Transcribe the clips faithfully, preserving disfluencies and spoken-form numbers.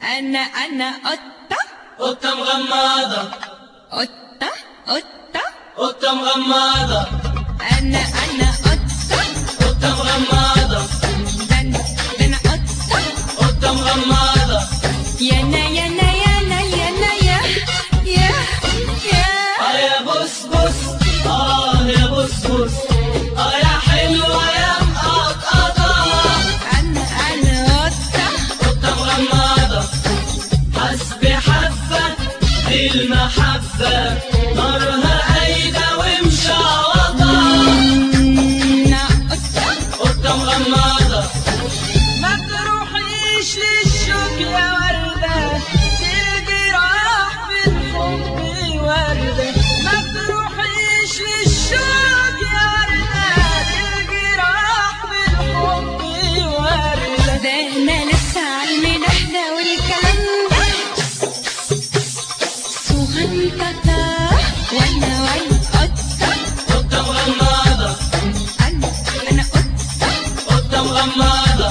أنا أنا قطة قطة مغمضة قطة قطة قطة مغمضة أنا أنا قطة قطة مغمضة ده أنا ده أنا قطة قطة مغمضة يانا يانا يانا يانا يا يا يا اه يا بص بص اه يا بص بص اه يا حلوة يا مقطقطة أنا أنا قطة قطة مغمضة حسبي حبة دي المحبة نارها قايدة ومشعوطة أنا قطة قطة مغمضة ما تروحيش للشوك يا وردة تيجي راح في الحب وردة ما تروحيش للشوك يا وردة تيجي راح في الحب وردة ده أنا لسه عالمدح ده والكلام ده صغنطة وأنا وأنا قطة قطة مغمضة أنا أنا قطة قطة مغمضة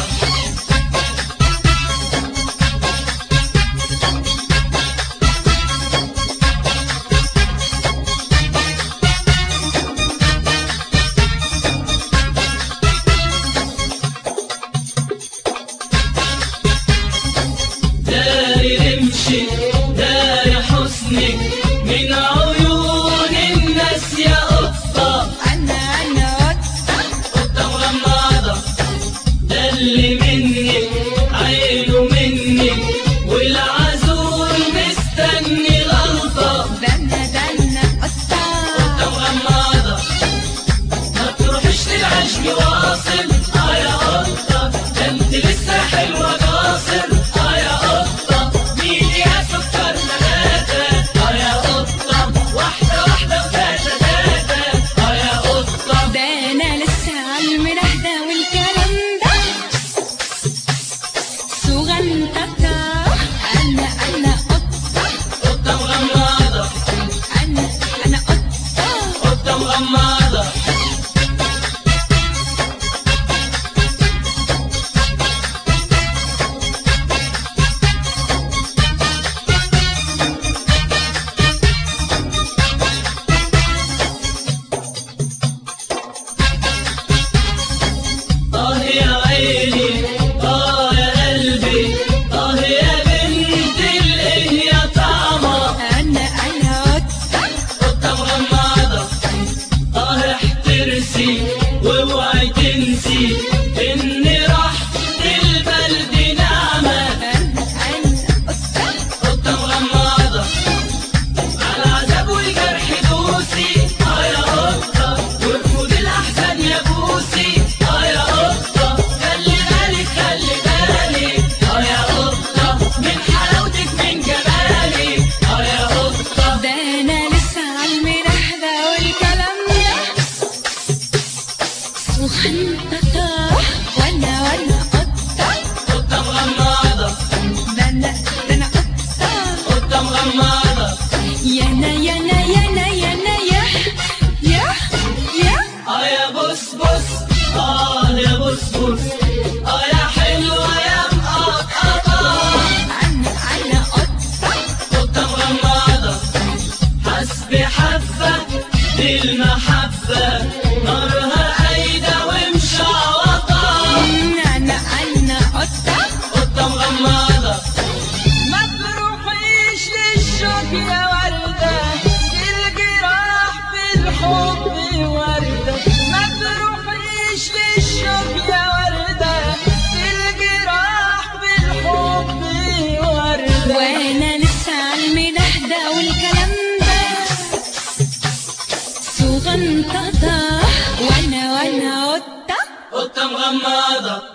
داري رمشي داري حسنك من عيون الناس يا قطة أنا أنا قطة قطة مغمضة ده اللي منك عينه منك والعزول مستني غلطة ده أنا ده أنا قطة قطة مغمضة ما تروحيش للعشق واصل اه يا قطة ده انت لسه حلوة قاصر اه يا قطة ميلي يا سكر نباتة اه يا قطة واحدة واحدة وتاتا تاتا اه يا قطة ده أنا لسه عالمدح ده والكلام ده صغنطة أنا أنا قطة قطة مغمضة أنا أنا قطة قطة مغمضة آه يا عيني آه يا قلبي آه يا بنت الإيه يا طعمة أنا أنا قطة قطة مغمضة آه احترسي واوعي تنسي إن راحة البلد نعمة أنا أنا قطة قطة مغمضة على عذاب والجرح دوسي آه يا قطة وارفض الأحزان يا بوسي آه يا قطة خلي بالك خلي بالك آه يا قطة من حلاوتك من جمالك آه يا قطة ده أنا لسه عالمدح ده والكلام ده صغنطة وأنا وأنا قطة قطة مغمضة ده أنا ده أنا قطة قطة مغمضة يانا يانا يانا يانا يا يا يا آه يا بص بص آه يا بص بص آه يا حلوة يا مقطقطة أنا أنا قطة قطة مغمضة حسبي حبة دي المحبة نارها قايدة ومشعوطة أنا أنا قطة قطة مغمضة ما تروحيش للشوك يا وردة الجراح في الحب وردة ما تروحيش للشوك يا وردة الجراح في الحب وردة وانا لسه عالمدح ده والكلام ده صغنطة وانا وانا قطة قطة مغمضة